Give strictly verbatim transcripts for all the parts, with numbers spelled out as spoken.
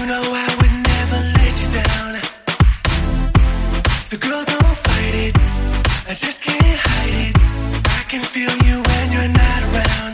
know I would never let you down. So girl, don't fight it, I just can't hide it. I can feel you when you're not around.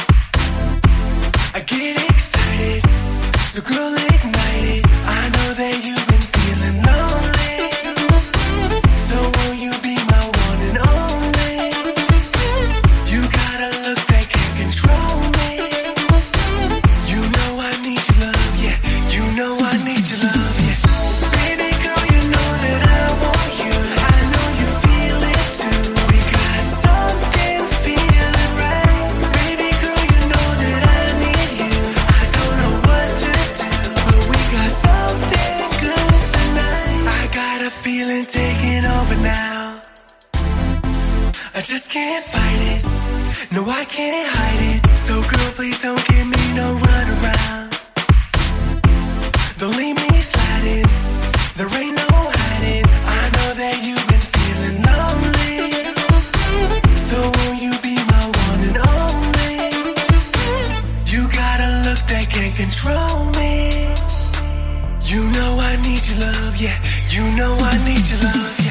I get excited, so girl, ignite it. I know that you've been feeling lonely, so won't you be my one and only? You got a look that can't control me. You know I need your love, yeah. You know I need your love, yeah. Baby girl, you know that I want you. I know you feel it too. We got something feeling right. Baby girl, you know that I need you. I don't know what to do, but we got something good tonight. I got a feeling taking over now. I just can't fight it, no I can't hide it. So girl, please don't give me no run around. Don't leave me sliding, there ain't no hiding. I know that you've been feeling lonely, so won't you be my one and only? You got a look that can't control me. You know I need your love, yeah. You know I need your love.